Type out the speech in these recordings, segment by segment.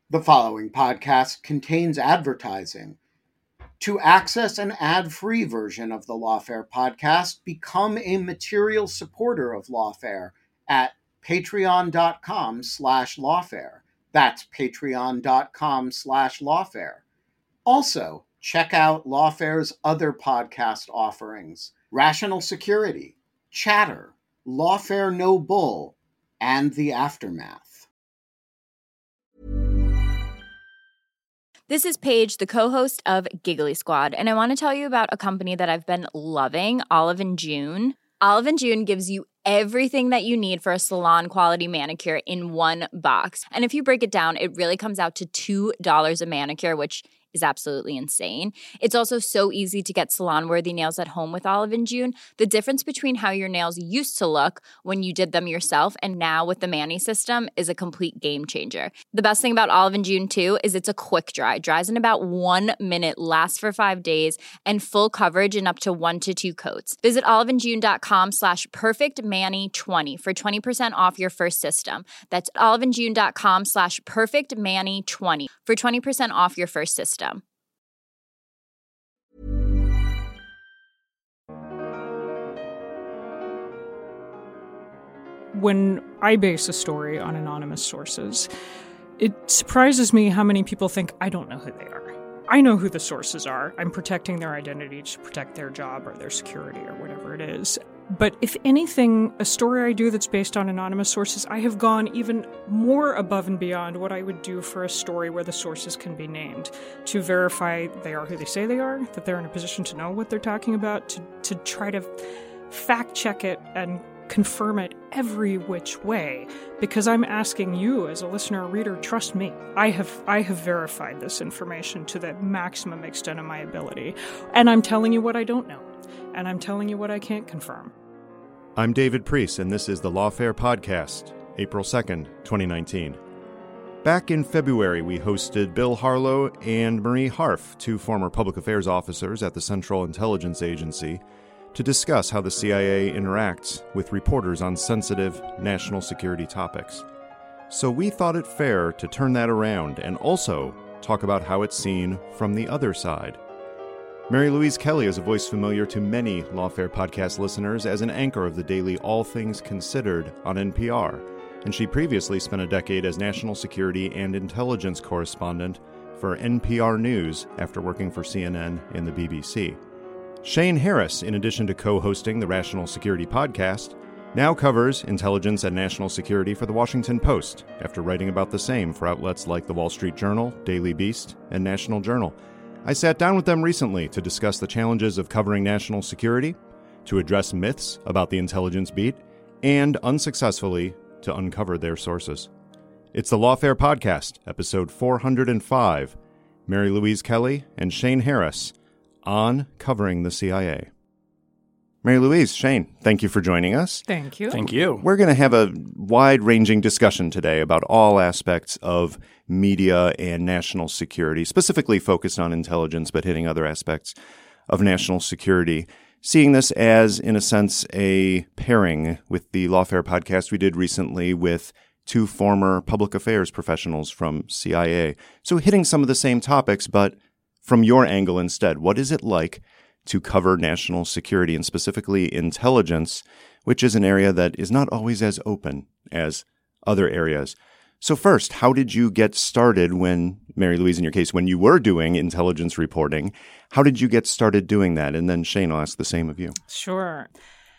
The following podcast contains advertising. To access an ad-free version of the Lawfare podcast, become a material supporter of Lawfare at patreon.com/lawfare. That's patreon.com/lawfare. Also, check out Lawfare's other podcast offerings: Rational Security, Chatter, Lawfare No Bull, and The Aftermath. This is Paige, the co-host of Giggly Squad, and I want to tell you about a company that I've been loving, Olive & June. Olive & June gives you everything that you need for a salon-quality manicure in one box. And if you break it down, it really comes out to $2 a manicure, which is absolutely insane. It's also so easy to get salon-worthy nails at home with Olive & June. The difference between how your nails used to look when you did them yourself and now with the Mani system is a complete game changer. The best thing about Olive & June, too, is it's a quick dry. Dries in about 1 minute, lasts for 5 days, and full coverage in up to 1 to 2 coats. Visit oliveandjune.com/perfectmani20 for 20% off your first system. That's oliveandjune.com/perfectmani20 for 20% off your first system. When I base a story on anonymous sources, it surprises me how many people think I don't know who they are. I know who the sources are. I'm protecting their identity to protect their job or their security or whatever it is. But if anything, a story I do that's based on anonymous sources, I have gone even more above and beyond what I would do for a story where the sources can be named, to verify they are who they say they are, that they're in a position to know what they're talking about, to try to fact check it and confirm it every which way, because I'm asking you as a listener or reader, trust me. I have verified this information to the maximum extent of my ability, and I'm telling you what I don't know, and I'm telling you what I can't confirm. I'm David Priest, and this is the Lawfare Podcast, April 2nd, 2019. Back in February, we hosted Bill Harlow and Marie Harf, two former public affairs officers at the Central Intelligence Agency, to discuss how the CIA interacts with reporters on sensitive national security topics. So we thought it fair to turn that around and also talk about how it's seen from the other side. Mary Louise Kelly is a voice familiar to many Lawfare podcast listeners as an anchor of the daily All Things Considered on NPR, and she previously spent a decade as national security and intelligence correspondent for NPR News after working for CNN and the BBC. Shane Harris, in addition to co-hosting the Rational Security podcast, now covers intelligence and national security for The Washington Post, after writing about the same for outlets like The Wall Street Journal, Daily Beast, and National Journal. I sat down with them recently to discuss the challenges of covering national security, to address myths about the intelligence beat, and unsuccessfully to uncover their sources. It's the Lawfare Podcast, episode 405, Mary Louise Kelly and Shane Harris, on covering the CIA. Mary Louise, Shane, thank you for joining us. Thank you. Thank you. We're going to have a wide-ranging discussion today about all aspects of media and national security, specifically focused on intelligence, but hitting other aspects of national security. Seeing this as, in a sense, a pairing with the Lawfare podcast we did recently with two former public affairs professionals from CIA. So hitting some of the same topics, but from your angle instead. What is it like to cover national security and specifically intelligence, which is an area that is not always as open as other areas? So first, how did you get started when, Mary Louise, in your case, when you were doing intelligence reporting, how did you get started doing that? And then Shane, I'll ask the same of you. Sure.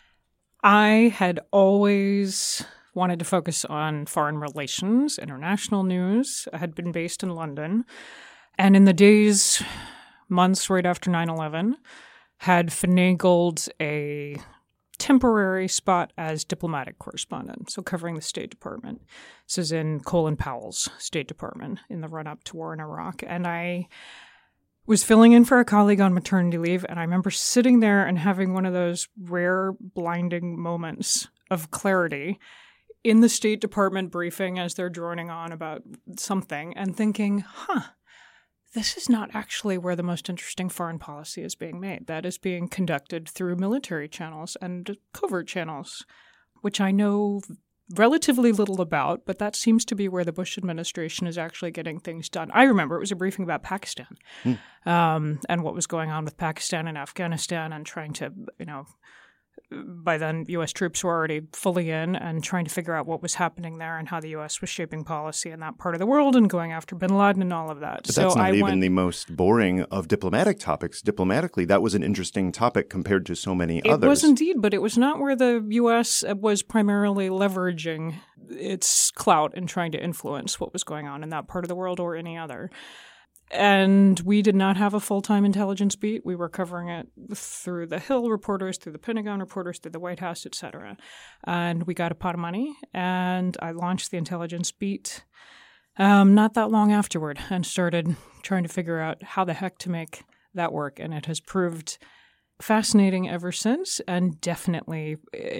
I had always wanted to focus on foreign relations, international news. I had been based in London. And in the months right after 9/11, had finagled a temporary spot as diplomatic correspondent, so covering the State Department. This is in Colin Powell's State Department in the run-up to war in Iraq. And I was filling in for a colleague on maternity leave, and I remember sitting there and having one of those rare blinding moments of clarity in the State Department briefing as they're droning on about something and thinking, this is not actually where the most interesting foreign policy is being made. That is being conducted through military channels and covert channels, which I know relatively little about, but that seems to be where the Bush administration is actually getting things done. I remember it was a briefing about Pakistan and what was going on with Pakistan and Afghanistan and trying to, by then U.S. troops were already fully in and trying to figure out what was happening there and how the U.S. was shaping policy in that part of the world and going after bin Laden and all of that. But that's not even the most boring of diplomatic topics. Diplomatically, that was an interesting topic compared to so many others. It was indeed, but it was not where the U.S. was primarily leveraging its clout and trying to influence what was going on in that part of the world or any other. And we did not have a full-time intelligence beat. We were covering it through the Hill reporters, through the Pentagon reporters, through the White House, et cetera. And we got a pot of money, and I launched the intelligence beat not that long afterward and started trying to figure out how the heck to make that work. And it has proved fascinating ever since, and definitely,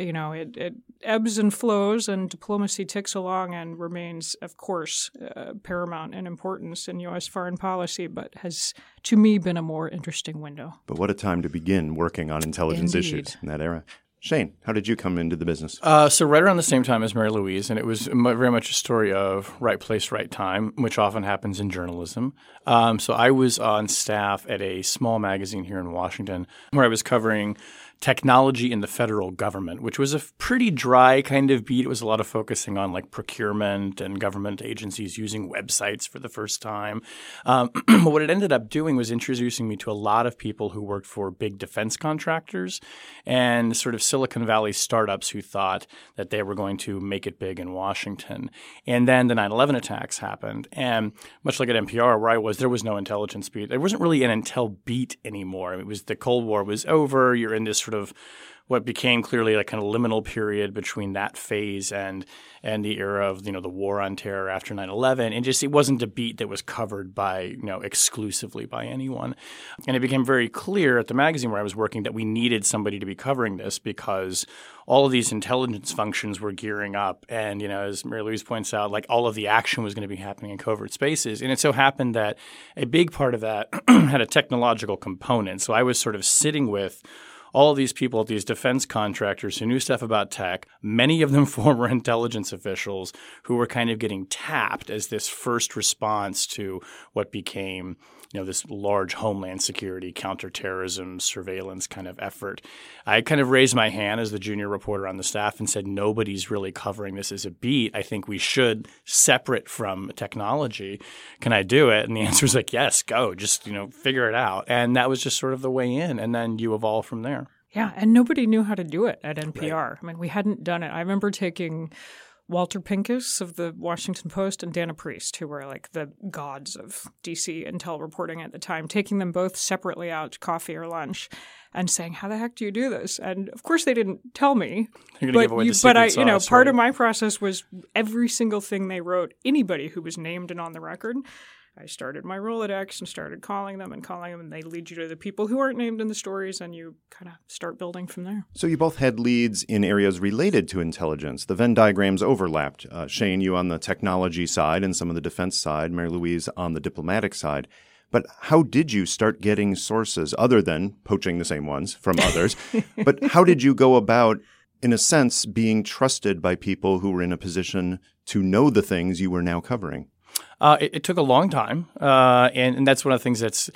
it ebbs and flows, and diplomacy ticks along and remains, of course, paramount in importance in U.S. foreign policy, but has, to me, been a more interesting window. But what a time to begin working on intelligence issues in that era. Shane, how did you come into the business? So right around the same time as Mary Louise, and it was very much a story of right place, right time, which often happens in journalism. So I was on staff at a small magazine here in Washington where I was covering technology in the federal government, which was a pretty dry kind of beat. It was a lot of focusing on like procurement and government agencies using websites for the first time. What it ended up doing was introducing me to a lot of people who worked for big defense contractors and sort of Silicon Valley startups who thought that they were going to make it big in Washington. And then the 9/11 attacks happened. And much like at NPR where I was, there was no intelligence beat. There wasn't really an intel beat anymore. It was the Cold War was over. You're in this sort of what became clearly a kind of liminal period between that phase and the era of, the war on terror after 9/11. And just it wasn't a beat that was covered by, exclusively by anyone. And it became very clear at the magazine where I was working that we needed somebody to be covering this because all of these intelligence functions were gearing up. And, as Mary Louise points out, all of the action was going to be happening in covert spaces. And it so happened that a big part of that had a technological component. So I was sort of sitting with all of these people at these defense contractors who knew stuff about tech, many of them former intelligence officials who were kind of getting tapped as this first response to what became, this large homeland security, counterterrorism, surveillance kind of effort. I kind of raised my hand as the junior reporter on the staff and said, nobody's really covering this as a beat. I think we should separate from technology. Can I do it? And the answer was yes, go. Just, figure it out. And that was just sort of the way in. And then you evolve from there. Yeah, and nobody knew how to do it at NPR. Right. I mean, we hadn't done it. I remember taking Walter Pincus of the Washington Post and Dana Priest, who were the gods of D.C. intel reporting at the time, taking them both separately out to coffee or lunch and saying, how the heck do you do this? And of course they didn't tell me. You're going to give away the secret sauce, part right? of my process was every single thing they wrote, anybody who was named and on the record, I started my Rolodex and started calling them, and they lead you to the people who aren't named in the stories, and you kind of start building from there. So you both had leads in areas related to intelligence. The Venn diagrams overlapped. Shane, you on the technology side and some of the defense side, Mary Louise on the diplomatic side. But how did you start getting sources other than poaching the same ones from others? But how did you go about, in a sense, being trusted by people who were in a position to know the things you were now covering? It took a long time, and that's one of the things that's,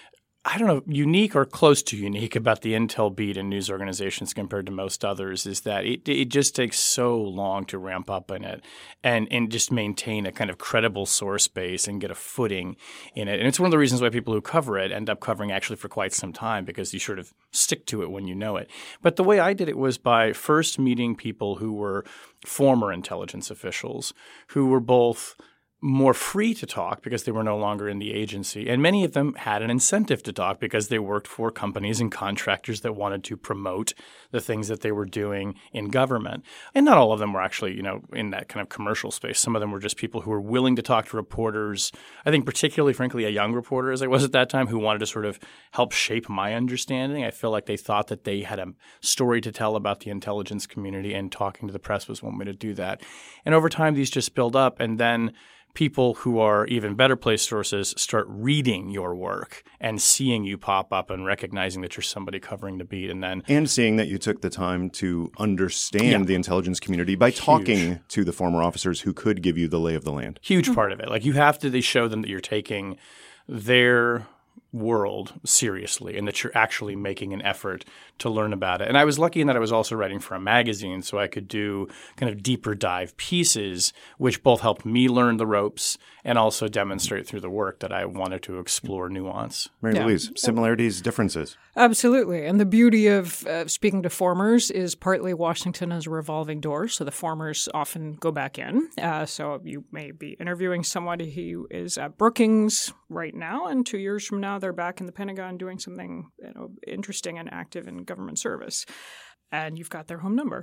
unique or close to unique about the intel beat in news organizations compared to most others is that it just takes so long to ramp up in it and just maintain a kind of credible source base and get a footing in it. And it's one of the reasons why people who cover it end up covering actually for quite some time because you sort of stick to it when you know it. But the way I did it was by first meeting people who were former intelligence officials who were both more free to talk because they were no longer in the agency. And many of them had an incentive to talk because they worked for companies and contractors that wanted to promote the things that they were doing in government. And not all of them were actually, in that kind of commercial space. Some of them were just people who were willing to talk to reporters. I think particularly, frankly, a young reporter as I was at that time who wanted to sort of help shape my understanding. I feel like they thought that they had a story to tell about the intelligence community, and talking to the press was one way to do that. And over time, these just build up. And then people who are even better placed sources start reading your work and seeing you pop up and recognizing that you're somebody covering the beat. And seeing that you took the time to understand the intelligence community by talking to the former officers who could give you the lay of the land. Huge part of it. Like, you have to show them that you're taking their world seriously and that you're actually making an effort to learn about it. And I was lucky in that I was also writing for a magazine, so I could do kind of deeper dive pieces, which both helped me learn the ropes and also demonstrate through the work that I wanted to explore nuance. Mary Louise, similarities, differences. Absolutely. And the beauty of speaking to formers is partly Washington is a revolving door, so the formers often go back in. So you may be interviewing somebody who is at Brookings right now, and 2 years from now they're back in the Pentagon doing something interesting and active in government service. And you've got their home number.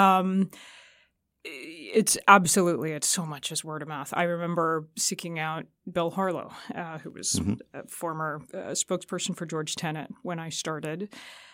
It's so much as word of mouth. I remember seeking out Bill Harlow, who was a former spokesperson for George Tenet when I started.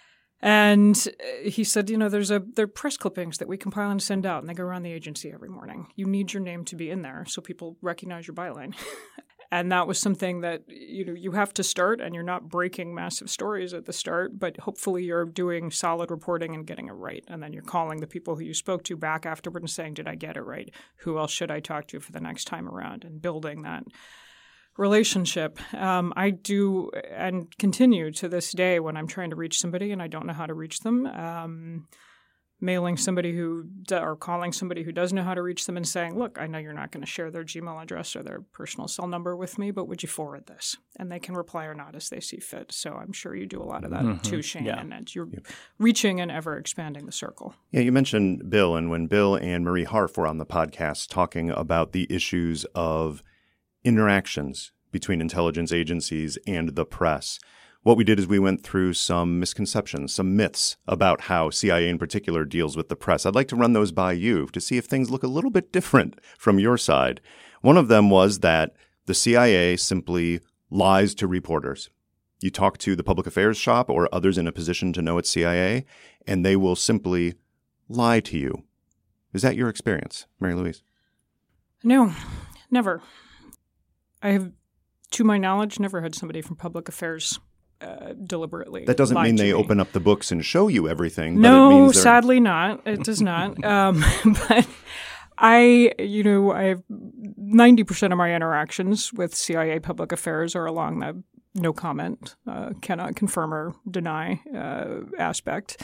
And he said, there are press clippings that we compile and send out, and they go around the agency every morning. You need your name to be in there so people recognize your byline. And that was something that, you have to start, and you're not breaking massive stories at the start, but hopefully you're doing solid reporting and getting it right. And then you're calling the people who you spoke to back afterward and saying, did I get it right? Who else should I talk to for the next time around? And building that relationship. I do and continue to this day when I'm trying to reach somebody and I don't know how to reach them, mailing somebody or calling somebody who does know how to reach them and saying, look, I know you're not going to share their Gmail address or their personal cell number with me, but would you forward this? And they can reply or not as they see fit. So I'm sure you do a lot of that too, Shane, and that you're reaching and ever expanding the circle. Yeah, you mentioned Bill, and when Bill and Marie Harf were on the podcast talking about the issues of interactions between intelligence agencies and the press, what we did is we went through some misconceptions, some myths about how CIA in particular deals with the press. I'd like to run those by you to see if things look a little bit different from your side. One of them was that the CIA simply lies to reporters. You talk to the public affairs shop or others in a position to know it's CIA, and they will simply lie to you. Is that your experience, Mary Louise? No, never. I have, to my knowledge, never had somebody from public affairs deliberately. That doesn't mean they open up the books and show you everything. No, but it means sadly not. It does not. But I have 90% of my interactions with CIA public affairs are along the no comment, cannot confirm or deny aspect.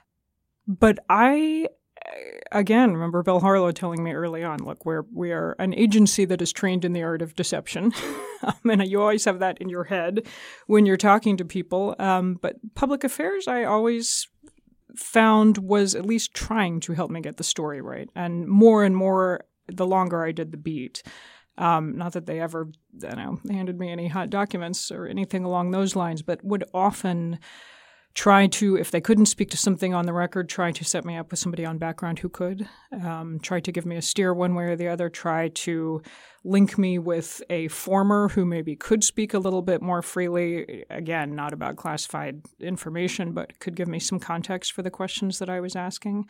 But I, again, remember Bill Harlow telling me early on, look, we are an agency that is trained in the art of deception. And you always have that in your head when you're talking to people. But public affairs, I always found was at least trying to help me get the story right. And more, the longer I did the beat. Not that they ever handed me any hot documents or anything along those lines, but would often try to, if they couldn't speak to something on the record, try to set me up with somebody on background who could, try to give me a steer one way or the other, try to link me with a former who maybe could speak a little bit more freely, again, not about classified information, but could give me some context for the questions that I was asking.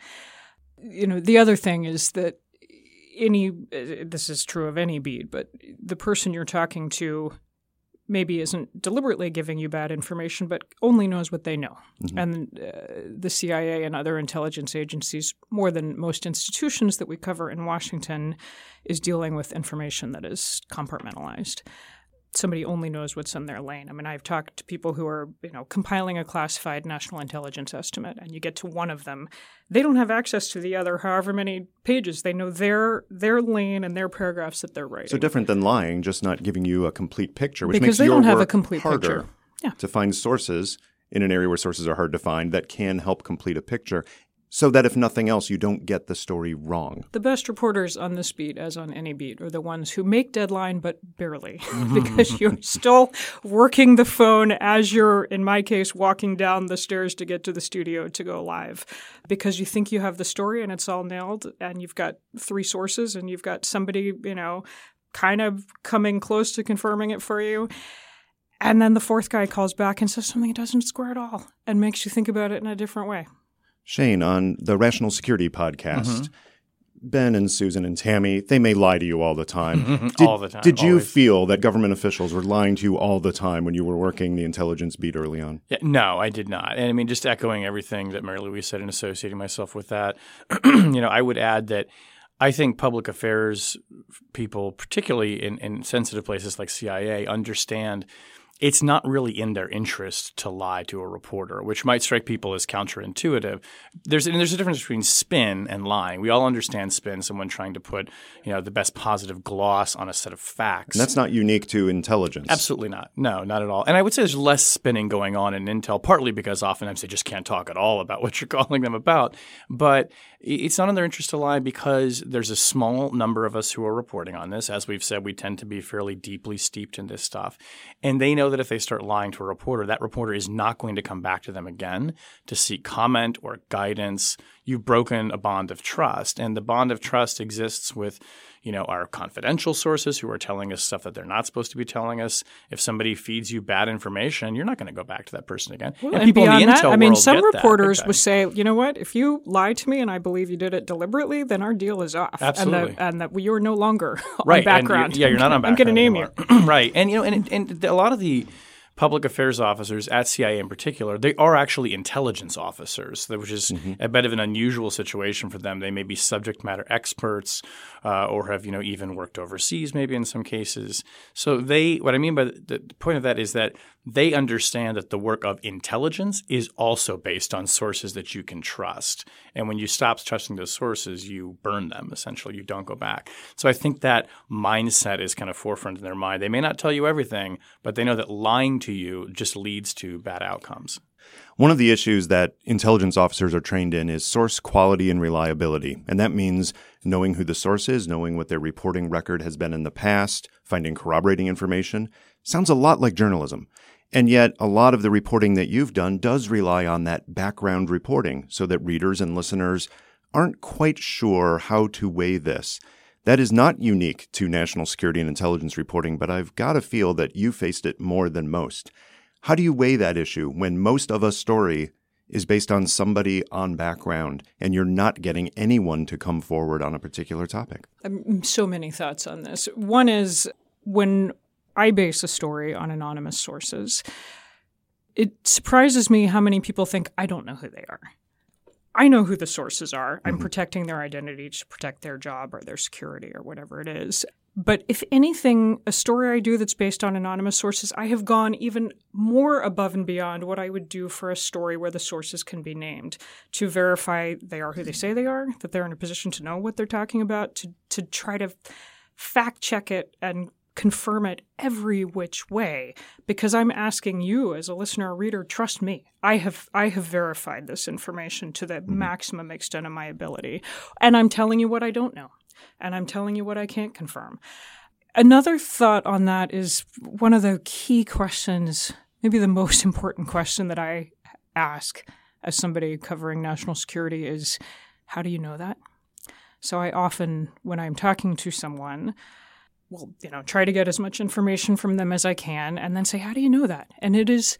The other thing is that this is true of any beat, but the person you're talking to maybe isn't deliberately giving you bad information, but only knows what they know. Mm-hmm. And the CIA and other intelligence agencies, more than most institutions that we cover in Washington, is dealing with information that is compartmentalized. Somebody only knows what's in their lane. I mean, I've talked to people who are, compiling a classified national intelligence estimate, and you get to one of them. They don't have access to the other however many pages. They know their lane and their paragraphs that they're writing. So different than lying, just not giving you a complete picture, which because makes your don't have work a complete harder picture. To find sources in an area where sources are hard to find that can help complete a picture. So that if nothing else, you don't get the story wrong. The best reporters on this beat, as on any beat, are the ones who make deadline but barely, because you're still working the phone as you're, in my case, walking down the stairs to get to the studio to go live, because you think you have the story and it's all nailed, and you've got 3 sources and you've got somebody, kind of coming close to confirming it for you. And then the 4th guy calls back and says something that doesn't square at all and makes you think about it in a different way. Shane, on the Rational Security podcast, Ben and Susan and Tammy, they may lie to you all the time. All the time. Did you always. feel that government officials were lying to you all the time when you were working the intelligence beat early on? Yeah, no, I did not. And I mean, just echoing everything that Mary Louise said and associating myself with that, I would add that I think public affairs people, particularly in sensitive places like CIA, understand it's not really in their interest to lie to a reporter, which might strike people as counterintuitive. There's a difference between spin and lying. We all understand spin, someone trying to put the best positive gloss on a set of facts. And that's not unique to intelligence. Absolutely not. No, not at all. And I would say there's less spinning going on in intel, partly because oftentimes they just can't talk at all about what you're calling them about. But it's not in their interest to lie because there's a small number of us who are reporting on this. As we've said, we tend to be fairly deeply steeped in this stuff. And they know that if they start lying to a reporter, that reporter is not going to come back to them again to seek comment or guidance. You've broken a bond of trust. And the bond of trust exists with our confidential sources who are telling us stuff that they're not supposed to be telling us. If somebody feeds you bad information, you're not going to go back to that person again. Well, and and people beyond in the that, intel I mean, world some get that, reporters big would time. say, you know what, if you lie to me and I believe you did it deliberately, then our deal is off. Absolutely. And that you're no longer right. on background. And you're not on background. I'm going to name you. Right. And and a lot of the public affairs officers at CIA in particular, they are actually intelligence officers, which is a bit of an unusual situation for them. They may be subject matter experts or have even worked overseas maybe in some cases. So what I mean by the point of that is that they understand that the work of intelligence is also based on sources that you can trust. And when you stop trusting those sources, you burn them, essentially. You don't go back. So I think that mindset is kind of forefront in their mind. They may not tell you everything, but they know that lying to you just leads to bad outcomes. One of the issues that intelligence officers are trained in is source quality and reliability. And that means knowing who the source is, knowing what their reporting record has been in the past, finding corroborating information. Sounds a lot like journalism. And yet, a lot of the reporting that you've done does rely on that background reporting so that readers and listeners aren't quite sure how to weigh this. That is not unique to national security and intelligence reporting, but I've got to feel that you faced it more than most. How do you weigh that issue when most of a story is based on somebody on background and you're not getting anyone to come forward on a particular topic? So many thoughts on this. One is when I base a story on anonymous sources, it surprises me how many people think I don't know who they are. I know who the sources are. I'm protecting their identity to protect their job or their security or whatever it is. But if anything, a story I do that's based on anonymous sources, I have gone even more above and beyond what I would do for a story where the sources can be named to verify they are who they say they are, that they're in a position to know what they're talking about, to try to fact check it and confirm it every which way, because I'm asking you as a listener or reader, trust me. I have verified this information to the maximum extent of my ability, and I'm telling you what I don't know, and I'm telling you what I can't confirm. Another thought on that is one of the key questions, maybe the most important question that I ask as somebody covering national security is, how do you know that? So I often, when I'm talking to someone, try to get as much information from them as I can and then say, how do you know that? And it is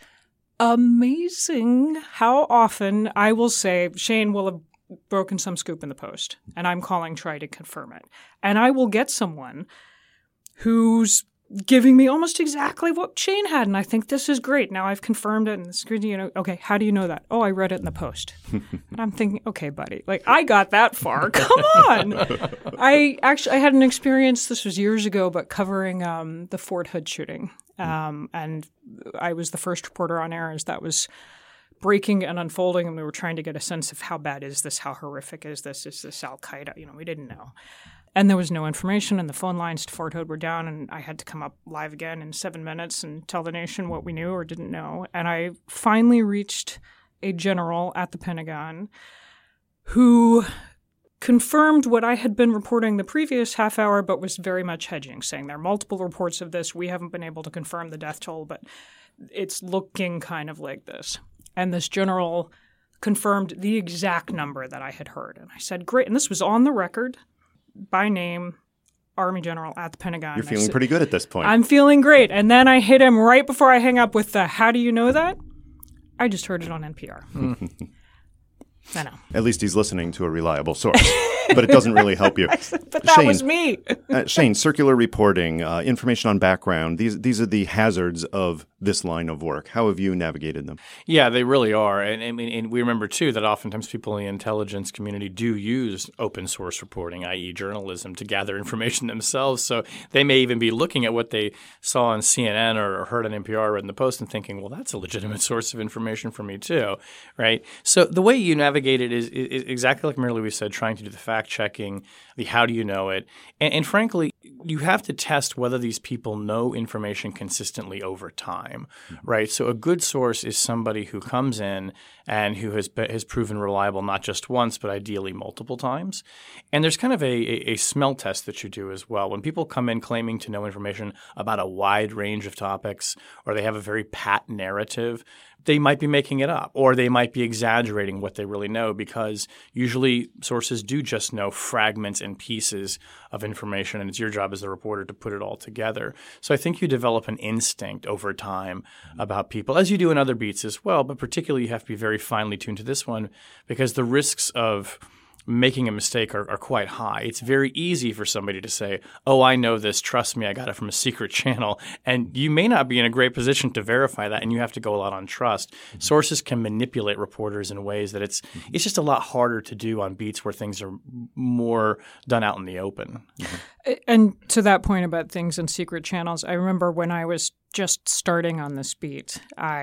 amazing how often I will say, Shane will have broken some scoop in the Post, and I'm calling, try to confirm it. And I will get someone who's giving me almost exactly what Shane had, and I think this is great. Now I've confirmed it, and this, okay, how do you know that? Oh, I read it in the Post. And I'm thinking, okay, buddy, I got that far. Come on. I had an experience, this was years ago, but covering the Fort Hood shooting. And I was the first reporter on air as that was breaking and unfolding, and we were trying to get a sense of how bad is this, how horrific is this Al-Qaeda? We didn't know. And there was no information, and the phone lines to Fort Hood were down, and I had to come up live again in 7 minutes and tell the nation what we knew or didn't know. And I finally reached a general at the Pentagon who confirmed what I had been reporting the previous half hour, but was very much hedging, saying there are multiple reports of this. We haven't been able to confirm the death toll, but it's looking kind of like this. And this general confirmed the exact number that I had heard. And I said, great. And this was on the record, by name, Army General at the Pentagon. You're feeling pretty good at this point. I'm feeling great. And then I hit him right before I hang up with the, how do you know that? I just heard it on NPR. I know. At least he's listening to a reliable source. But it doesn't really help you. But that was me. Shane, circular reporting, information on background, these are the hazards of this line of work. How have you navigated them? Yeah, they really are. And we remember, too, that oftentimes people in the intelligence community do use open source reporting, i.e. journalism, to gather information themselves. So they may even be looking at what they saw on CNN or heard on NPR or read in the Post and thinking, well, that's a legitimate source of information for me, too, right? So the way you navigate it is exactly like Mary Louise said, trying to do the fact-checking, the how do you know it. And frankly, you have to test whether these people know information consistently over time, right? So a good source is somebody who comes in and who has proven reliable not just once, but ideally multiple times. And there's kind of a smell test that you do as well. When people come in claiming to know information about a wide range of topics, or they have a very pat narrative, they might be making it up, or they might be exaggerating what they really know, because usually sources do just know fragments and pieces of information, and it's your job as the reporter to put it all together. So I think you develop an instinct over time about people, as you do in other beats as well, but particularly you have to be very finely tuned to this one, because the risks of making a mistake are quite high. It's very easy for somebody to say, oh, I know this, trust me, I got it from a secret channel. And you may not be in a great position to verify that, and you have to go a lot on trust. Sources can manipulate reporters in ways that it's just a lot harder to do on beats where things are more done out in the open. And to that point about things in secret channels, I remember when I was just starting on this beat,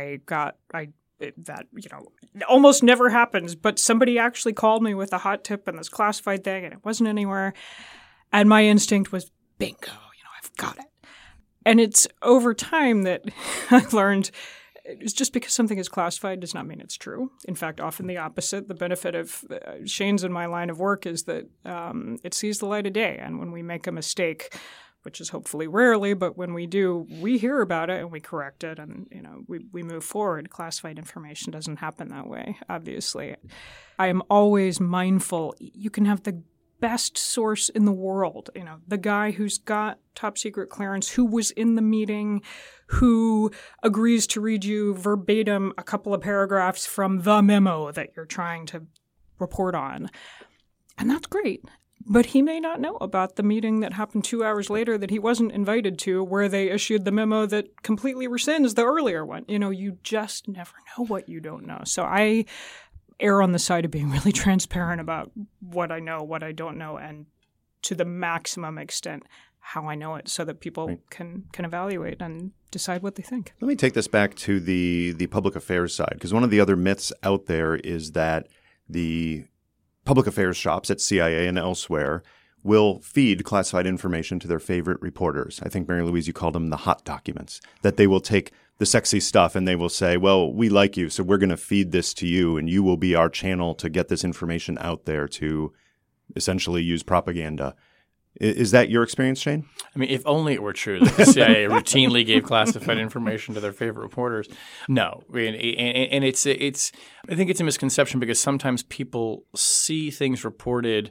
that, almost never happens, but somebody actually called me with a hot tip in this classified thing, and it wasn't anywhere. And my instinct was, bingo, I've got it. And it's over time that I learned it's just because something is classified does not mean it's true. In fact, often the opposite. The benefit of Shane's and my line of work is that it sees the light of day. And when we make a mistake, which is hopefully rarely, but when we do, we hear about it and we correct it, and we move forward. Classified information doesn't happen that way, obviously. I am always mindful. You can have the best source in the world, the guy who's got top secret clearance, who was in the meeting, who agrees to read you verbatim a couple of paragraphs from the memo that you're trying to report on. And that's great. But he may not know about the meeting that happened 2 hours later that he wasn't invited to, where they issued the memo that completely rescinds the earlier one. You just never know what you don't know. So I err on the side of being really transparent about what I know, what I don't know, and to the maximum extent how I know it, so that people can evaluate and decide what they think. Let me take this back to the public affairs side, because one of the other myths out there is that the public affairs shops at CIA and elsewhere will feed classified information to their favorite reporters. I think, Mary Louise, you called them the hot documents, that they will take the sexy stuff and they will say, well, we like you, so we're going to feed this to you, and you will be our channel to get this information out there to essentially use propaganda. Is that your experience, Shane? I mean, if only it were true that the CIA routinely gave classified information to their favorite reporters. No, and it's I think it's a misconception, because sometimes people see things reported,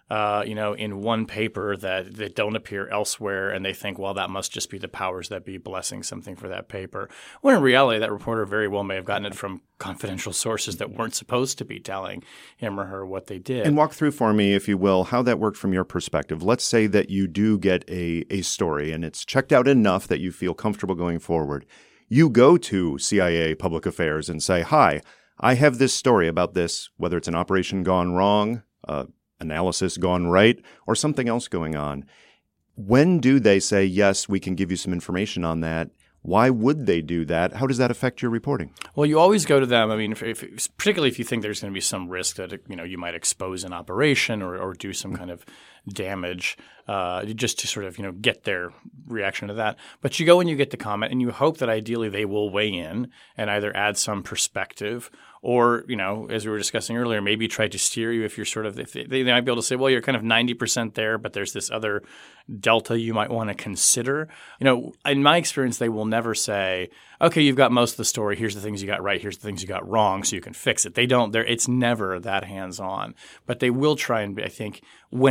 in one paper that don't appear elsewhere, and they think, well, that must just be the powers that be blessing something for that paper. When in reality, that reporter very well may have gotten it from confidential sources that weren't supposed to be telling him or her what they did. And walk through for me, if you will, how that worked from your perspective. Let's say that you do get a story and it's checked out enough that you feel comfortable going forward. You go to CIA Public Affairs and say, hi, I have this story about this, whether it's an operation gone wrong, analysis gone right, or something else going on. When do they say, yes, we can give you some information on that? Why would they do that? How does that affect your reporting? Well, you always go to them. I mean, particularly if you think there's going to be some risk that you might expose an operation or do some kind of damage, just to sort of get their reaction to that. But you go and you get the comment, and you hope that ideally they will weigh in and either add some perspective, or, as we were discussing earlier, maybe try to steer you if you're they might be able to say, well, you're kind of 90% there, but there's this other delta you might want to consider. In my experience, they will never say, okay, you've got most of the story. Here's the things you got right. Here's the things you got wrong, so you can fix it. They don't. It's never that hands-on. But they will try and, I think, when it suits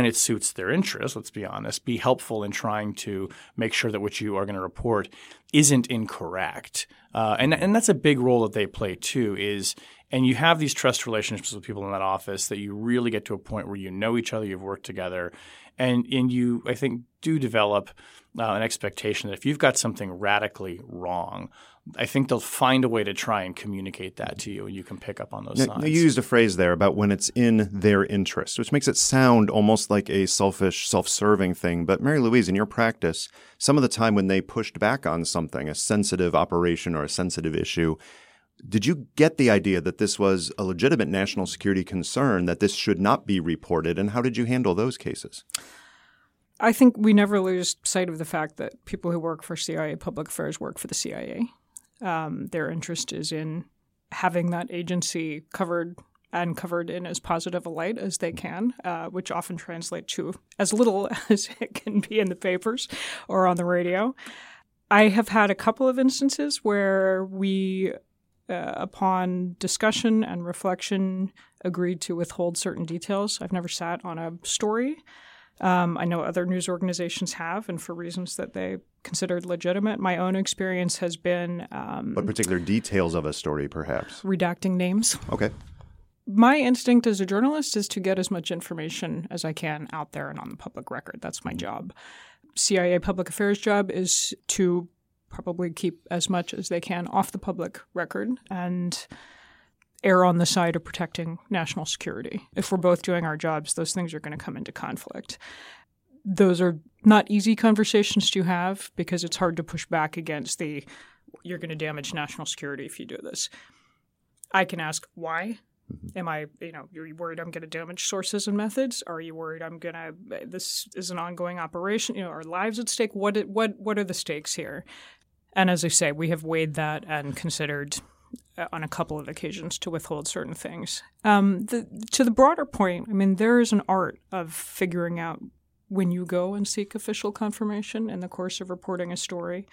suits their interests, let's be honest, be helpful in trying to make sure that what you are going to report isn't incorrect. And that's a big role that they play too and you have these trust relationships with people in that office that you really get to a point where you know each other, you've worked together, and you, I think, do develop an expectation that if you've got something radically wrong, I think they'll find a way to try and communicate that to you, and you can pick up on those signs. You used a phrase there about when it's in their interest, which makes it sound almost like a selfish, self-serving thing. But Mary Louise, in your practice, some of the time when they pushed back on something, a sensitive operation or a sensitive issue, did you get the idea that this was a legitimate national security concern, that this should not be reported, and how did you handle those cases? I think we never lose sight of the fact that people who work for CIA Public Affairs work for the CIA. Their interest is in having that agency covered in as positive a light as they can, which often translates to as little as it can be in the papers or on the radio. I have had a couple of instances where we, upon discussion and reflection, agreed to withhold certain details. I've never sat on a story. I know other news organizations have, and for reasons that they considered legitimate. My own experience has been what particular details of a story, perhaps? Redacting names. Okay. My instinct as a journalist is to get as much information as I can out there and on the public record. That's my job. CIA Public Affairs' job is to probably keep as much as they can off the public record and err on the side of protecting national security. If we're both doing our jobs, those things are going to come into conflict. Those are not easy conversations to have because it's hard to push back against you're going to damage national security if you do this. I can ask why. Am I, are you worried I'm going to damage sources and methods? Are you worried this is an ongoing operation? Are lives at stake? What are the stakes here? And as I say, we have weighed that and considered on a couple of occasions to withhold certain things. To the broader point, there is an art of figuring out when you go and seek official confirmation in the course of reporting a story.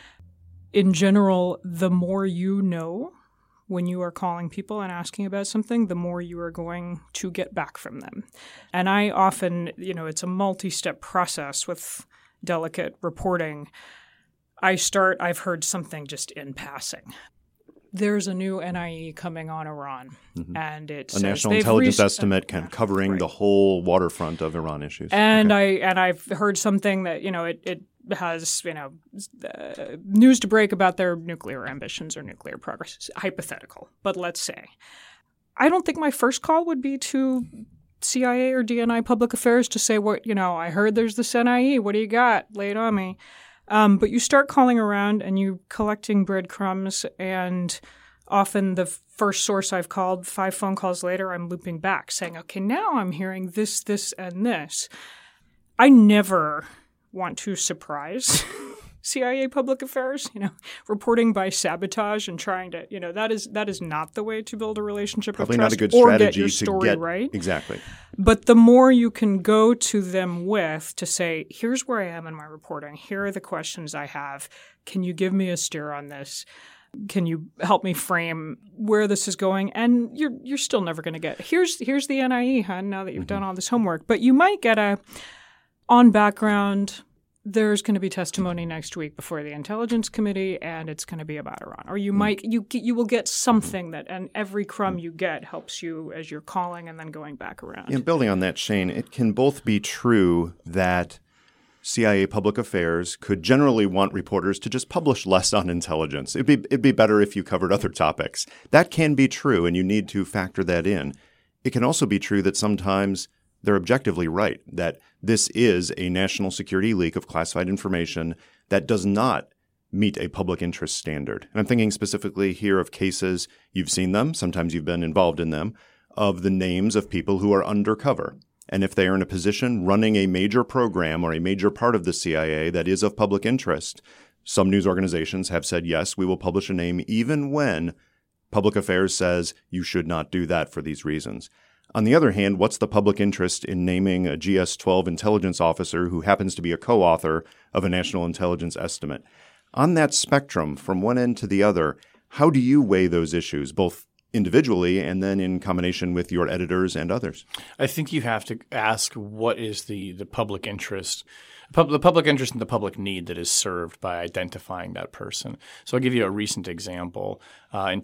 In general, the more you know when you are calling people and asking about something, the more you are going to get back from them. And I often, it's a multi-step process with delicate reporting. I've heard something just in passing. There's a new NIE coming on Iran, and it's a national intelligence estimate covering the whole waterfront of Iran issues. And I've heard something that it has news to break about their nuclear ambitions or nuclear progress. It's hypothetical, but let's say I don't think my first call would be to CIA or DNI Public Affairs to say I heard there's this NIE. What do you got? Lay it on me. But you start calling around and you collecting breadcrumbs, and often the first source I've called, 5 phone calls later, I'm looping back saying, okay, now I'm hearing this, and this. I never want to surprise CIA Public Affairs, reporting by sabotage and trying to, that is not the way to build a relationship Probably of trust not a good or strategy get your story to get right. Exactly. But the more you can go to them with to say, here's where I am in my reporting. Here are the questions I have. Can you give me a steer on this? Can you help me frame where this is going? And you're still never going to get, here's the NIE, hon, now that you've done all this homework. But you might get on background, there's going to be testimony next week before the Intelligence Committee, and it's going to be about Iran. Or you will get something that, and every crumb you get helps you as you're calling and then going back around. And building on that, Shane, it can both be true that CIA Public Affairs could generally want reporters to just publish less on intelligence. It'd be better if you covered other topics. That can be true, and you need to factor that in. It can also be true that sometimes they're objectively right, that this is a national security leak of classified information that does not meet a public interest standard. And I'm thinking specifically here of cases, you've seen them, sometimes you've been involved in them, of the names of people who are undercover. And if they are in a position running a major program or a major part of the CIA that is of public interest, some news organizations have said, yes, we will publish a name even when Public Affairs says you should not do that for these reasons. On the other hand, what's the public interest in naming a GS-12 intelligence officer who happens to be a co-author of a national intelligence estimate? On that spectrum, from one end to the other, how do you weigh those issues, both individually and then in combination with your editors and others? I think you have to ask what is the public interest, the public interest and the public need that is served by identifying that person. So I'll give you a recent example. In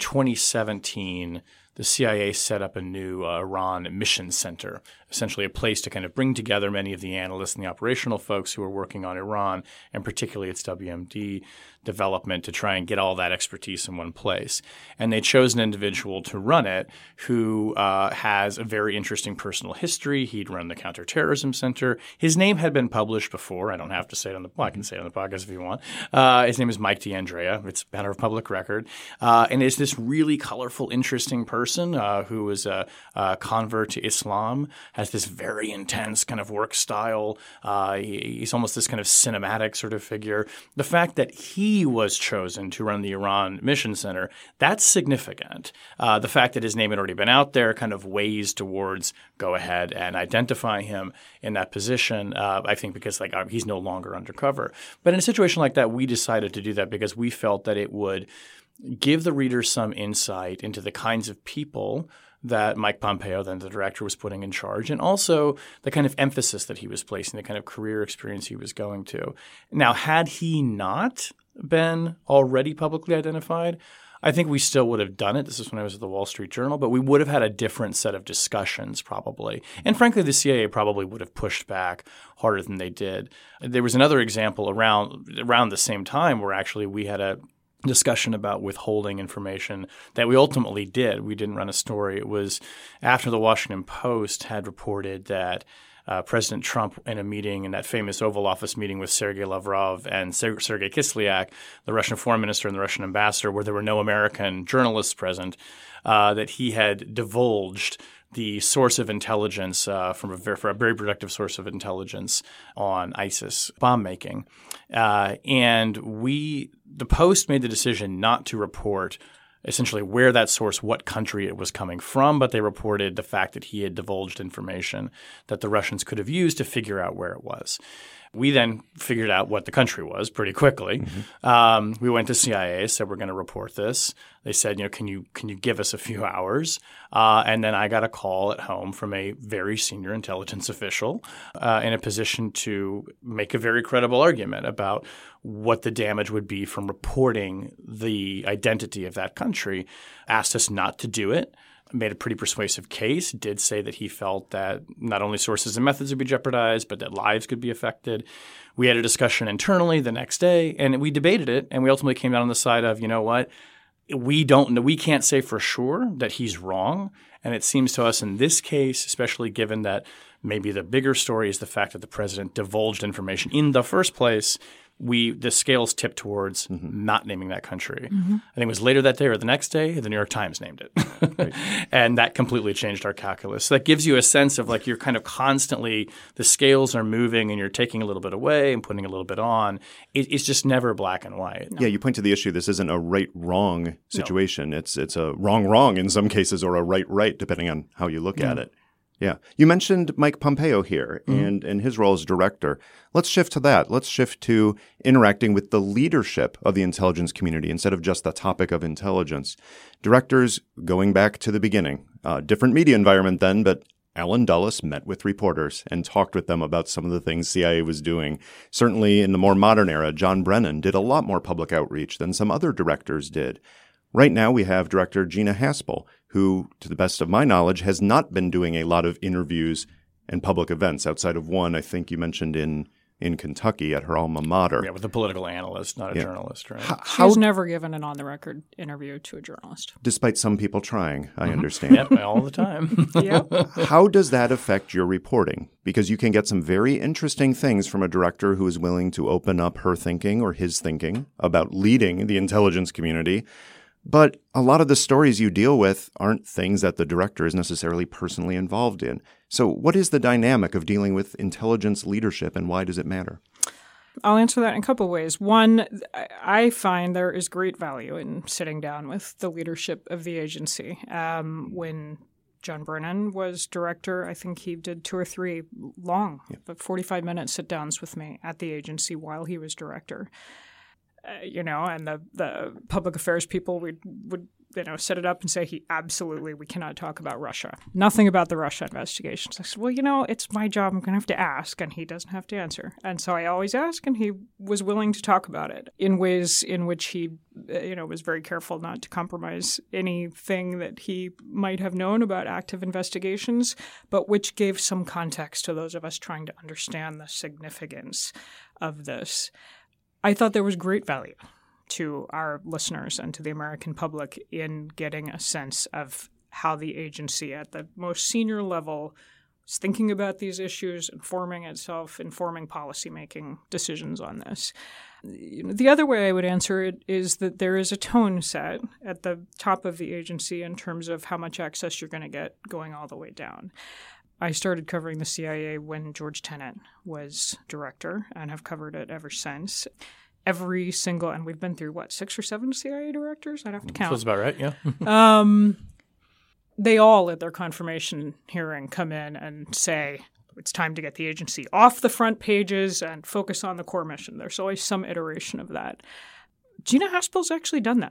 2017, the CIA set up a new Iran Mission Center, essentially a place to kind of bring together many of the analysts and the operational folks who are working on Iran, and particularly its WMD development, to try and get all that expertise in one place. And they chose an individual to run it who has a very interesting personal history. He'd run the Counterterrorism Center. His name had been published before. I don't have to say it on the – I can say it on the podcast if you want. His name is Mike D'Andrea. It's a matter of public record. And it's this really colorful, interesting person who is a convert to Islam, has this very intense kind of work style. He's almost this kind of cinematic sort of figure. The fact that he was chosen to run the Iran Mission Center, that's significant. The fact that his name had already been out there kind of weighs towards go ahead and identify him in that position, I think because he's no longer undercover. But in a situation like that, we decided to do that because we felt that it would give the reader some insight into the kinds of people that Mike Pompeo, then the director, was putting in charge, and also the kind of emphasis that he was placing, the kind of career experience he was going to. Now, had he not been already publicly identified, I think we still would have done it. This is when I was at the Wall Street Journal, but we would have had a different set of discussions probably. And frankly, the CIA probably would have pushed back harder than they did. There was another example around the same time where actually we had a discussion about withholding information that we ultimately did. We didn't run a story. It was after the Washington Post had reported that President Trump, in a meeting, in that famous Oval Office meeting with Sergei Lavrov and Sergei Kislyak, the Russian foreign minister and the Russian ambassador, where there were no American journalists present, that he had divulged the source of intelligence for a very productive source of intelligence on ISIS bomb making. And the Post made the decision not to report essentially where that source, what country it was coming from, but they reported the fact that he had divulged information that the Russians could have used to figure out where it was. We then figured out what the country was pretty quickly. Mm-hmm. We went to CIA, said we're going to report this. They said, can you give us a few hours? And then I got a call at home from a very senior intelligence official in a position to make a very credible argument about what the damage would be from reporting the identity of that country. Asked us not to do it. Made a pretty persuasive case, did say that he felt that not only sources and methods would be jeopardized, but that lives could be affected. We had a discussion internally the next day, and we debated it, and we ultimately came down on the side of, we can't say for sure that he's wrong. And it seems to us in this case, especially given that maybe the bigger story is the fact that the president divulged information in the first place, the scales tipped towards not naming that country. Mm-hmm. I think it was later that day or the next day, the New York Times named it. Right. And that completely changed our calculus. So that gives you a sense of you're kind of constantly – the scales are moving and you're taking a little bit away and putting a little bit on. It's just never black and white. No. Yeah, you point to the issue. This isn't a right-wrong situation. No. It's a wrong-wrong in some cases or a right-right depending on how you look at it. Yeah. You mentioned Mike Pompeo here and his role as director. Let's shift to that. Let's shift to interacting with the leadership of the intelligence community instead of just the topic of intelligence. Directors, going back to the beginning, different media environment then, but Alan Dulles met with reporters and talked with them about some of the things CIA was doing. Certainly in the more modern era, John Brennan did a lot more public outreach than some other directors did. Right now, we have Director Gina Haspel, who, to the best of my knowledge, has not been doing a lot of interviews and public events outside of one I think you mentioned in Kentucky at her alma mater. Yeah, with a political analyst, not a journalist, right? She's never given an on-the-record interview to a journalist. Despite some people trying, I understand. Yep, all the time. Yep. How does that affect your reporting? Because you can get some very interesting things from a director who is willing to open up her thinking or his thinking about leading the intelligence community. But a lot of the stories you deal with aren't things that the director is necessarily personally involved in. So what is the dynamic of dealing with intelligence leadership and why does it matter? I'll answer that in a couple of ways. One, I find there is great value in sitting down with the leadership of the agency. When John Brennan was director, I think he did 2 or 3 long, but 45-minute sit-downs with me at the agency while he was director. And the public affairs people would set it up and say, we cannot talk about Russia. Nothing about the Russia investigations. I said, well, it's my job. I'm going to have to ask, and he doesn't have to answer. And so I always ask, and he was willing to talk about it in ways in which he, was very careful not to compromise anything that he might have known about active investigations, but which gave some context to those of us trying to understand the significance of this. I thought there was great value to our listeners and to the American public in getting a sense of how the agency at the most senior level is thinking about these issues, informing itself, informing policymaking decisions on this. The other way I would answer it is that there is a tone set at the top of the agency in terms of how much access you're going to get going all the way down. I started covering the CIA when George Tenet was director and have covered it ever since. Every single, and we've been through, 6 or 7 CIA directors? I'd have to count. That's about right, yeah. They all, at their confirmation hearing, come in and say, it's time to get the agency off the front pages and focus on the core mission. There's always some iteration of that. Gina Haspel's actually done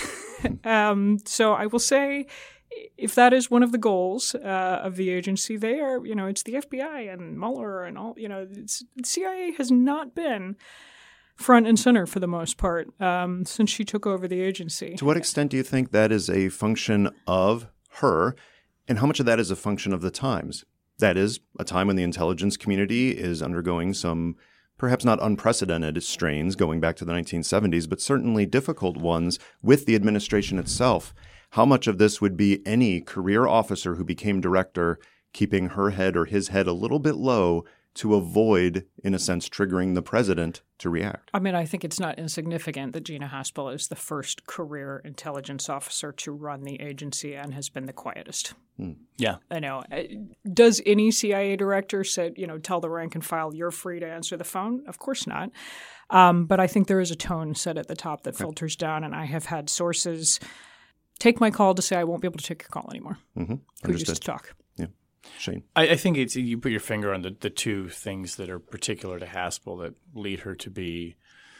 that. So I will say, if that is one of the goals of the agency, they are, it's the FBI and Mueller and all, the CIA has not been front and center for the most part since she took over the agency. To what extent do you think that is a function of her, and how much of that is a function of the times? That is, a time when the intelligence community is undergoing some perhaps not unprecedented strains going back to the 1970s, but certainly difficult ones with the administration itself. How much of this would be any career officer who became director keeping her head or his head a little bit low to avoid, in a sense, triggering the president to react? I mean, I think it's not insignificant that Gina Haspel is the first career intelligence officer to run the agency and has been the quietest. Yeah. I know. Does any CIA director say, tell the rank and file, you're free to answer the phone? Of course not. But I think there is a tone set at the top that filters down, and I have had sources take my call to say, I won't be able to take your call anymore. Mm-hmm. Could you just talk? Yeah. Shane? I think it's you put your finger on the two things that are particular to Haspel that lead her to be,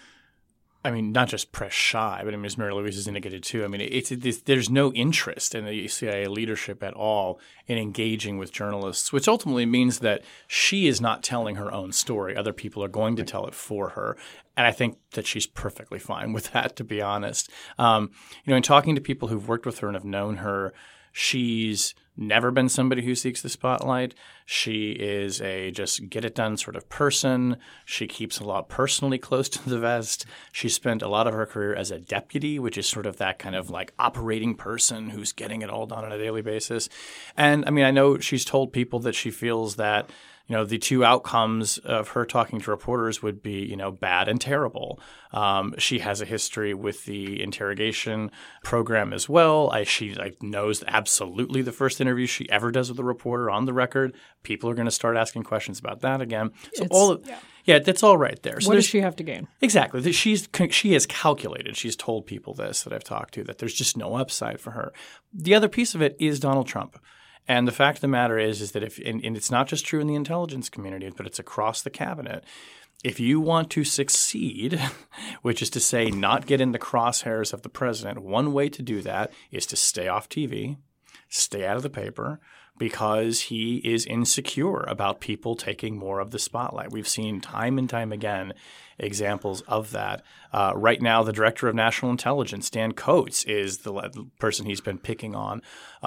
not just press shy, but as Mary Louise has indicated too, there's no interest in the CIA leadership at all in engaging with journalists, which ultimately means that she is not telling her own story. Other people are going to tell it for her. And I think that she's perfectly fine with that, to be honest. In talking to people who've worked with her and have known her, she's never been somebody who seeks the spotlight. She is a just get it done sort of person. She keeps a lot personally close to the vest. She spent a lot of her career as a deputy, which is sort of that kind of like operating person who's getting it all done on a daily basis. And I know she's told people that she feels that the two outcomes of her talking to reporters would be, bad and terrible. She has a history with the interrogation program as well. She knows absolutely the first interview she ever does with a reporter on the record, people are going to start asking questions about that again. So that's all right there. So what does she have to gain? Exactly. She has calculated. She's told people this that I've talked to, that there's just no upside for her. The other piece of it is Donald Trump. And the fact of the matter is that and it's not just true in the intelligence community, but it's across the cabinet. If you want to succeed, which is to say not get in the crosshairs of the president, one way to do that is to stay off TV, stay out of the paper, because he is insecure about people taking more of the spotlight. We've seen time and time again examples of that. Right now, the director of national intelligence, Dan Coates, is the person he's been picking on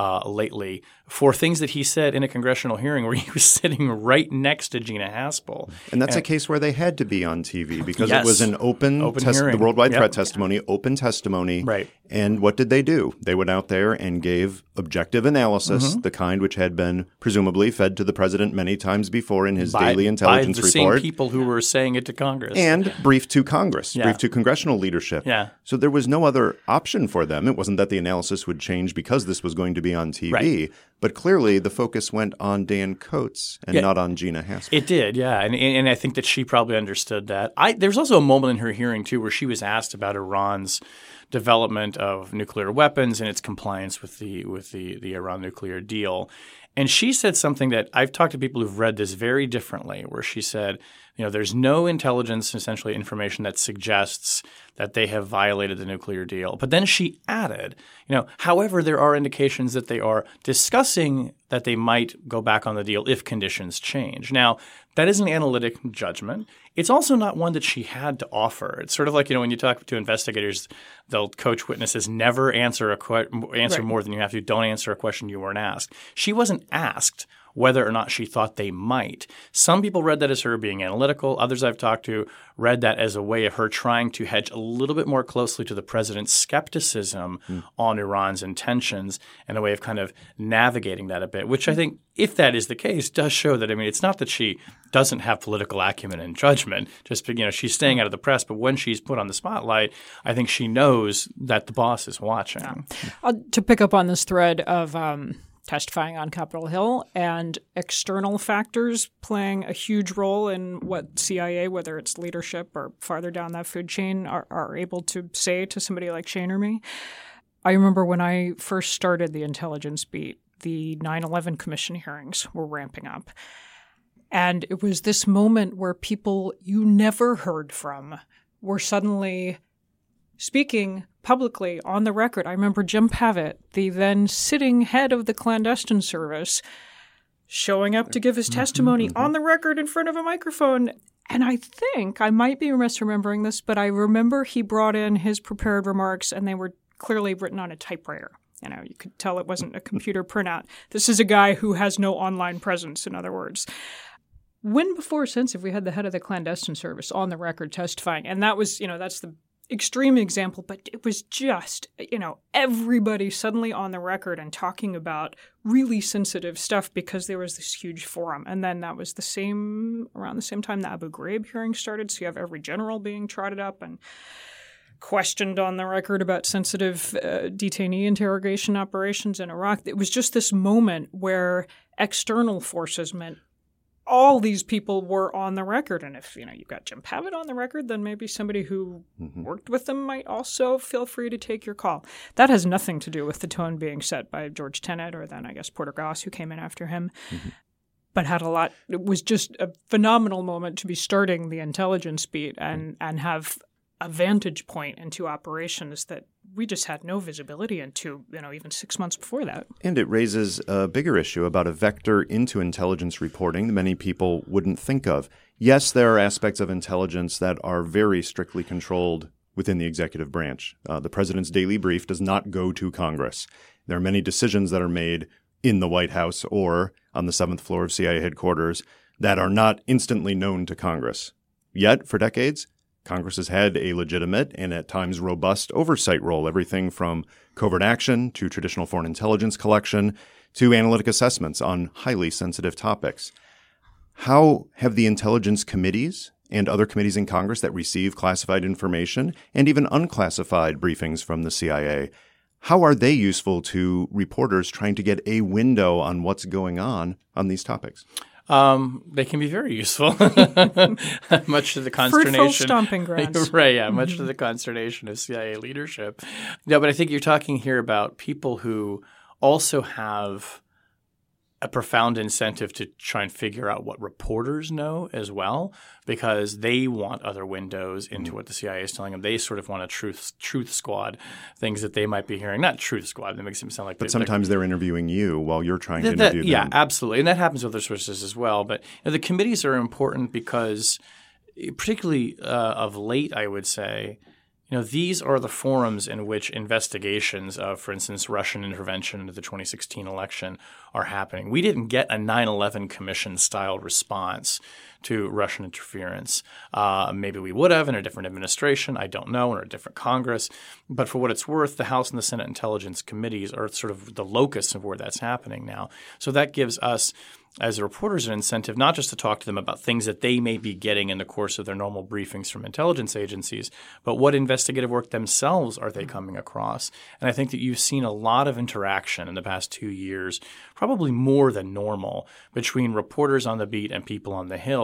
lately for things that he said in a congressional hearing where he was sitting right next to Gina Haspel. And that's a case where they had to be on TV because Yes. It was an open hearing. The worldwide Yep. threat testimony, open testimony. Right. And what did they do? They went out there and gave objective analysis, the kind which had been presumably fed to the president many times before in his daily intelligence by the report. same people who were saying it to Congress. And briefed to Congress, Yeah. briefed to congressional leadership. Yeah. So there was no other option for them. It wasn't that the analysis would change because this was going to be on TV. Right. But clearly the focus went on Dan Coates and not on Gina Haspel. It did, yeah. And I think that she probably understood that. There's also a moment in her hearing, too, where she was asked about Iran's development of nuclear weapons and its compliance with the Iran nuclear deal. And she said something that I've talked to people who've read this very differently, where she said There's no intelligence, essentially information that suggests that they have violated the nuclear deal. But then she added, however, there are indications that they are discussing that they might go back on the deal if conditions change. Now, that is an analytic judgment. It's also not one that she had to offer. It's sort of like, when you talk to investigators, they'll coach witnesses, never answer more than you have to. Don't answer a question you weren't asked. She wasn't asked whether or not she thought they might. Some people read that as her being analytical. Others I've talked to read that as a way of her trying to hedge a little bit more closely to the president's skepticism on Iran's intentions and a way of kind of navigating that a bit, which I think, if that is the case, does show that, it's not that she doesn't have political acumen and judgment, just, she's staying out of the press, but when she's put on the spotlight, I think she knows that the boss is watching. To pick up on this thread of testifying on Capitol Hill and external factors playing a huge role in what CIA, whether it's leadership or farther down that food chain, are able to say to somebody like Shane or me. I remember when I first started the intelligence beat, the 9/11 Commission hearings were ramping up. And it was this moment where people you never heard from were suddenly speaking publicly on the record. I remember Jim Pavitt, the then sitting head of the clandestine service, showing up to give his testimony on the record in front of a microphone. And I think, I might be misremembering this, but I remember he brought in his prepared remarks and they were clearly written on a typewriter. You could tell it wasn't a computer printout. This is a guy who has no online presence, in other words. When before or since have we had the head of the clandestine service on the record testifying? And that was, that's the extreme example, but it was just, everybody suddenly on the record and talking about really sensitive stuff because there was this huge forum. And then that was around the same time the Abu Ghraib hearing started. So you have every general being trotted up and questioned on the record about sensitive detainee interrogation operations in Iraq. It was just this moment where external forces meant all these people were on the record. And if, you've got Jim Pavitt on the record, then maybe somebody who worked with them might also feel free to take your call. That has nothing to do with the tone being set by George Tenet or then, I guess, Porter Goss, who came in after him. But had a lot – it was just a phenomenal moment to be starting the intelligence beat and have a vantage point into operations that we just had no visibility into, even 6 months before that. And it raises a bigger issue about a vector into intelligence reporting that many people wouldn't think of. Yes, there are aspects of intelligence that are very strictly controlled within the executive branch. The president's daily brief does not go to Congress. There are many decisions that are made in the White House or on the 7th floor of CIA headquarters that are not instantly known to Congress. Yet, for decades, Congress has had a legitimate and at times robust oversight role, everything from covert action to traditional foreign intelligence collection to analytic assessments on highly sensitive topics. How have the intelligence committees and other committees in Congress that receive classified information and even unclassified briefings from the CIA, how are they useful to reporters trying to get a window on what's going on these topics? They can be very useful, much to the consternation. Fruitful stomping grounds. Right, yeah, much to the consternation of CIA leadership. No, but I think you're talking here about people who also have a profound incentive to try and figure out what reporters know as well, because they want other windows into what the CIA is telling them. They sort of want a truth squad, things that they might be hearing. Not truth squad. That makes them sound like – But sometimes they're interviewing you while you're trying to interview them. Yeah, absolutely. And that happens with other sources as well. But the committees are important because particularly of late, I would say – these are the forums in which investigations of, for instance, Russian intervention into the 2016 election are happening. We didn't get a 9/11 Commission-style response to Russian interference. Maybe we would have in a different administration. I don't know, or a different Congress. But for what it's worth, the House and the Senate Intelligence Committees are sort of the locus of where that's happening now. So that gives us as reporters an incentive not just to talk to them about things that they may be getting in the course of their normal briefings from intelligence agencies, but what investigative work themselves are they coming across. And I think that you've seen a lot of interaction in the past 2 years, probably more than normal, between reporters on the beat and people on the Hill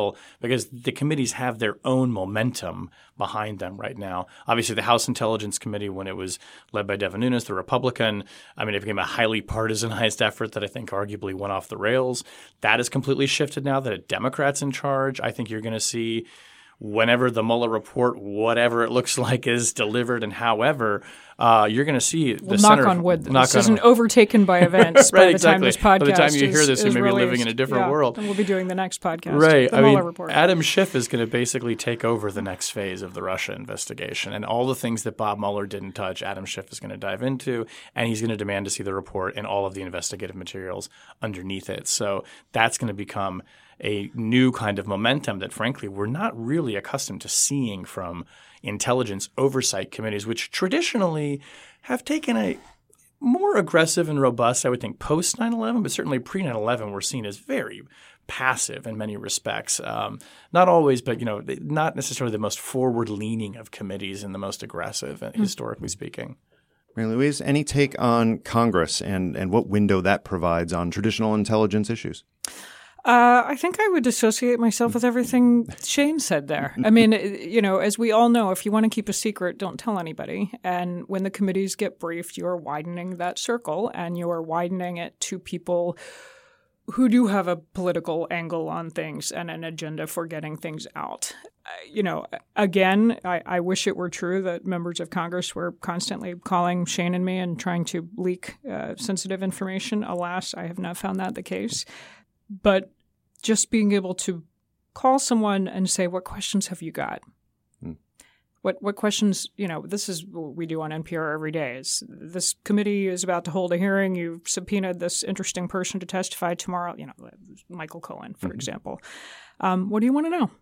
Hill because the committees have their own momentum behind them right now. Obviously, the House Intelligence Committee, when it was led by Devin Nunes, the Republican, it became a highly partisanized effort that I think arguably went off the rails. That has completely shifted now that a Democrat's in charge. I think you're going to see whenever the Mueller report, whatever it looks like, is delivered and however, you're going to see the knock on wood. This isn't overtaken by events right, by the time this podcast by the time you hear this, you may be living in a different world. And we'll be doing the next podcast. Right. The Mueller report. Adam Schiff is going to basically take over the next phase of the Russia investigation. And all the things that Bob Mueller didn't touch, Adam Schiff is going to dive into, and he's going to demand to see the report and all of the investigative materials underneath it. So that's going to become a new kind of momentum that, frankly, we're not really accustomed to seeing from intelligence oversight committees, which traditionally have taken a more aggressive and robust, I would think, post 9/11, but certainly pre 9/11 we're seen as very passive in many respects. Not always, but not necessarily the most forward-leaning of committees and the most aggressive, historically speaking. Mary Louise, any take on Congress and what window that provides on traditional intelligence issues? I think I would associate myself with everything Shane said there. As we all know, if you want to keep a secret, don't tell anybody. And when the committees get briefed, you are widening that circle, and you are widening it to people who do have a political angle on things and an agenda for getting things out. Again, I wish it were true that members of Congress were constantly calling Shane and me and trying to leak sensitive information. Alas, I have not found that the case. But just being able to call someone and say, what questions have you got? What questions, this is what we do on NPR every day. This committee is about to hold a hearing. You've subpoenaed this interesting person to testify tomorrow, Michael Cohen, for example. What do you want to know?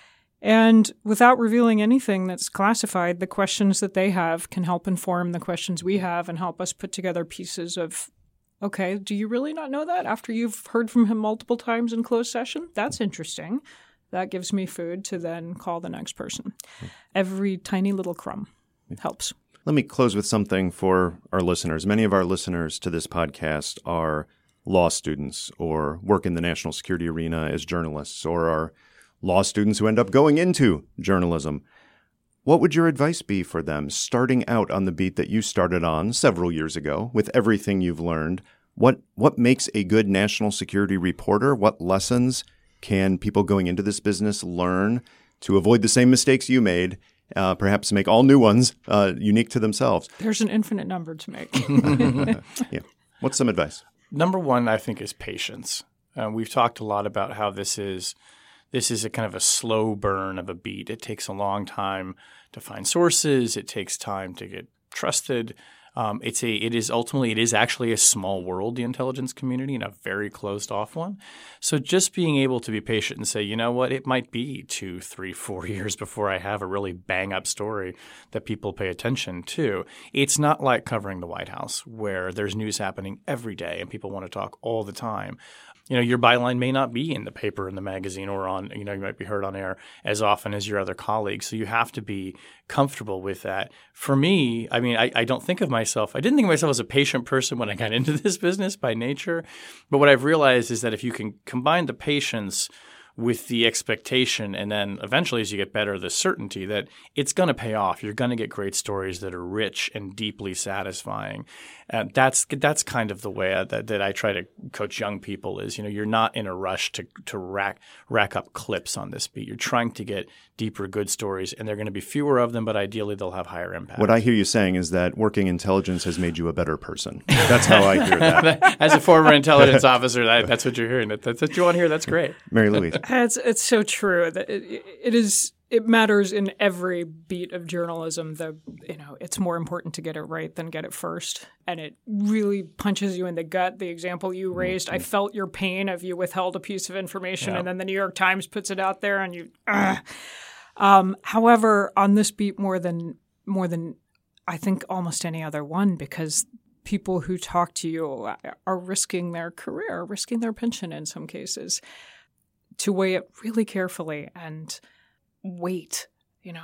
And without revealing anything that's classified, the questions that they have can help inform the questions we have and help us put together pieces of, okay, do you really not know that after you've heard from him multiple times in closed session? That's interesting. That gives me food to then call the next person. Every tiny little crumb helps. Let me close with something for our listeners. Many of our listeners to this podcast are law students or work in the national security arena as journalists or are law students who end up going into journalism. What would your advice be for them starting out on the beat that you started on several years ago with everything you've learned? What makes a good national security reporter? What lessons can people going into this business learn to avoid the same mistakes you made, perhaps make all new ones unique to themselves? There's an infinite number to make. Yeah. What's some advice? Number one, I think, is patience. We've talked a lot about how this is a kind of a slow burn of a beat. It takes a long time to find sources. It takes time to get trusted. It is actually a small world, the intelligence community, and a very closed off one. So just being able to be patient and say, you know what, it might be 2, 3, 4 years before I have a really bang up story that people pay attention to. It's not like covering the White House where there's news happening every day and people want to talk all the time. Your byline may not be in the paper, in the magazine, or on, you might be heard on air as often as your other colleagues. So you have to be comfortable with that. For me, I didn't think of myself as a patient person when I got into this business by nature. But what I've realized is that if you can combine the patience with the expectation and then eventually as you get better, the certainty that it's going to pay off. You're going to get great stories that are rich and deeply satisfying. That's kind of the way that I try to coach young people is, you're not in a rush to rack up clips on this beat. You're trying to get deeper, good stories, and there are going to be fewer of them, but ideally they'll have higher impact. What I hear you saying is that working intelligence has made you a better person. That's how I hear that. As a former intelligence officer, that's what you're hearing. That's what you want to hear. That's great. Mary Louise. It's so true. That it matters in every beat of journalism. It's more important to get it right than get it first. And it really punches you in the gut. The example you raised, I felt your pain if you withheld a piece of information and then the New York Times puts it out there and you. However, on this beat more than I think almost any other one, because people who talk to you are risking their career, risking their pension in some cases, to weigh it really carefully and wait.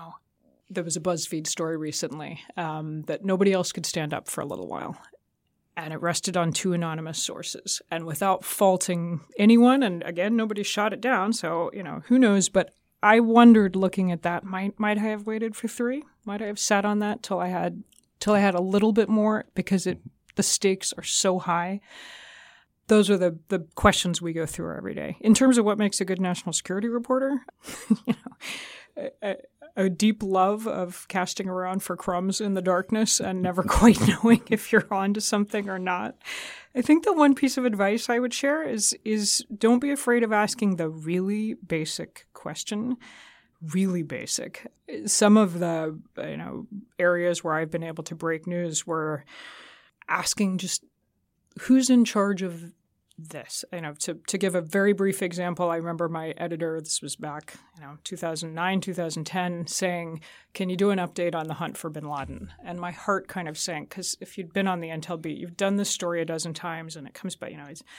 There was a BuzzFeed story recently that nobody else could stand up for a little while. and it rested on 2 anonymous sources. And without faulting anyone, and again, nobody shot it down, so, who knows, but I wondered looking at that, might I have waited for 3? Might I have sat on that till I had a little bit more, because the stakes are so high? Those are the questions we go through every day. In terms of what makes a good national security reporter, a deep love of casting around for crumbs in the darkness and never quite knowing if you're onto something or not. I think the one piece of advice I would share is don't be afraid of asking the really basic question. Really basic. Some of the areas where I've been able to break news were asking just who's in charge of this. To give a very brief example, I remember my editor, this was back 2009, 2010, saying, "Can you do an update on the hunt for bin Laden?" And my heart kind of sank, because if you'd been on the intel beat, you've done this story a dozen times, and it comes back,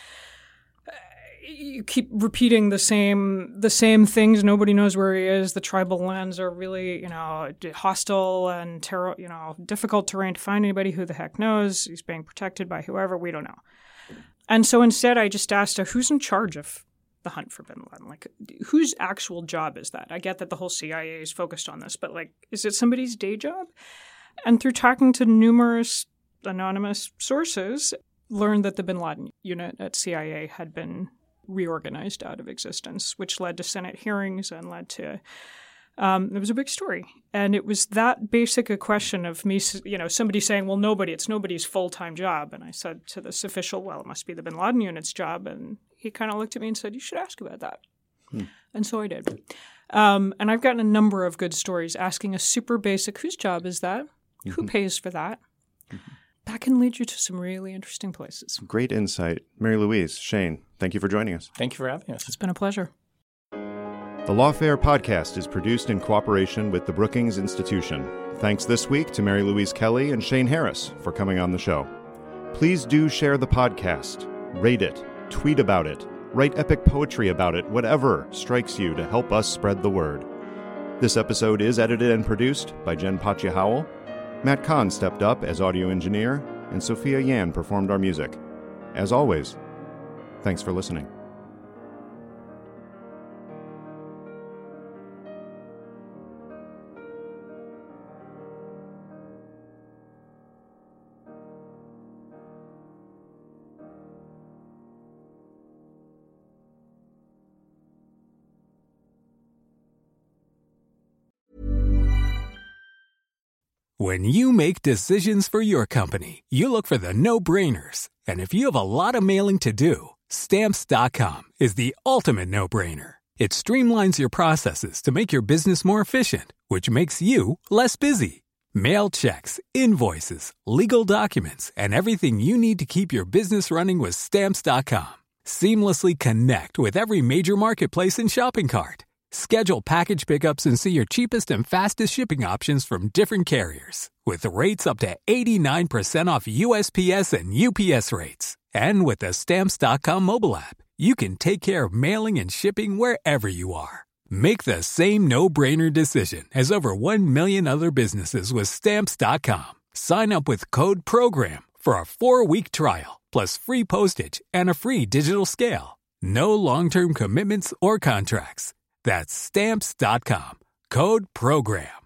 you keep repeating the same things. Nobody knows where he is. The tribal lands are really, hostile and difficult terrain to find anybody. Who the heck knows? He's being protected by whoever. We don't know. And so instead, I just asked her, who's in charge of the hunt for bin Laden? Like, whose actual job is that? I get that the whole CIA is focused on this, but is it somebody's day job? And through talking to numerous anonymous sources, learned that the bin Laden unit at CIA had been reorganized out of existence, which led to Senate hearings and led to it was a big story. And it was that basic a question of me, somebody saying, well, it's nobody's full-time job. And I said to this official, well, it must be the bin Laden unit's job. And he kind of looked at me and said, you should ask about that. And so I did. And I've gotten a number of good stories asking a super basic, whose job is that? Who pays for that? That can lead you to some really interesting places. Great insight. Mary Louise, Shane, thank you for joining us. Thank you for having us. It's been a pleasure. The Lawfare podcast is produced in cooperation with the Brookings Institution. Thanks this week to Mary Louise Kelly and Shane Harris for coming on the show. Please do share the podcast, rate it, tweet about it, write epic poetry about it, whatever strikes you to help us spread the word. This episode is edited and produced by Jen Patja-Howell. Matt Kahn stepped up as audio engineer, and Sophia Yan performed our music. As always, thanks for listening. When you make decisions for your company, you look for the no-brainers. And if you have a lot of mailing to do, Stamps.com is the ultimate no-brainer. It streamlines your processes to make your business more efficient, which makes you less busy. Mail checks, invoices, legal documents, and everything you need to keep your business running with Stamps.com. Seamlessly connect with every major marketplace and shopping cart. Schedule package pickups and see your cheapest and fastest shipping options from different carriers, with rates up to 89% off USPS and UPS rates. And with the Stamps.com mobile app, you can take care of mailing and shipping wherever you are. Make the same no-brainer decision as over 1 million other businesses with Stamps.com. Sign up with code PROGRAM for a 4-week trial, plus free postage and a free digital scale. No long-term commitments or contracts. That's Stamps.com. Code PROGRAM.